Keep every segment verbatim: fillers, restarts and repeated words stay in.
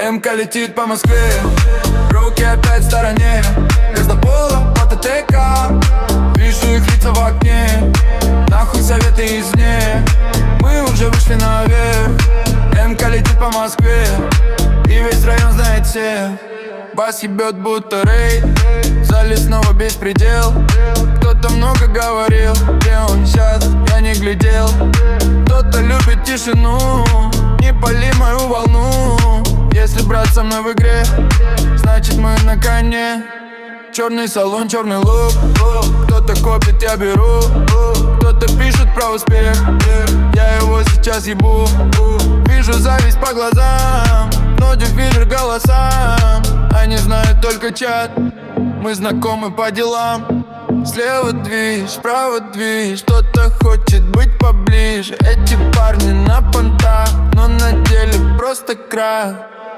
МК летит по Москве, руки опять в стороне. Газ до пола, по ТТК, вижу их лица в окне. Нахуй советы извне, мы уже вышли наверх. МК летит по Москве, и весь район знает всех. Бас ебет будто рейд, в зале снова беспредел. Кто-то много говорил, где он сейчас, я не глядел. Кто-то любит тишину, не пали мою волну. Если брат со мной в игре, значит мы на коне. Черный салон, черный лук, кто-то копит, я беру. Кто-то пишет про успех, я его сейчас ебу. Вижу зависть по глазам, но дефилер голосам. Они знают только чат, мы знакомы по делам. Слева движ, справа движ, кто-то хочет быть поближе. Эти парни на понтах, но на деле просто крах.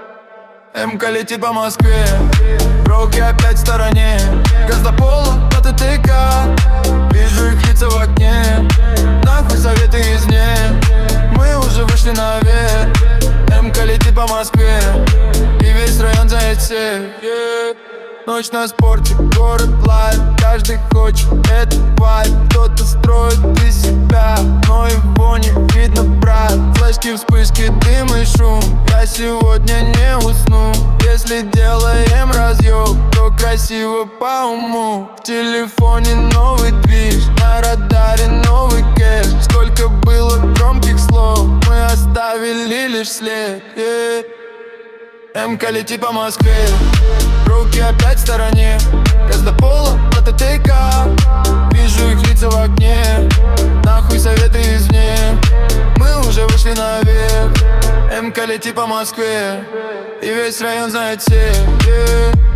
МК летит по Москве, руки опять в стороне. Газ до пола, по ТТК, вижу их лица в окне. Нахуй советы извне, мы уже вышли наверх. МК летит по Москве, и весь район знает всех. yeah. Ночь на спорте, город лайв, каждый хочет этот вайб. Кто-то строит из себя, но его не видно, брат. Флешки, вспышки, дым и шум, я сегодня не усну. Если делаем разъем, то красиво по уму. В телефоне новый движ, на радаре новый кэш. Сколько было громких слов, мы оставили лишь след. yeah. МК летит по Москве, руки опять в стороне. Газ до пола, по ТТК, вижу их лица в окне. Нахуй советы извне, мы уже вышли наверх. МК летит по Москве, и весь район знает всех. yeah.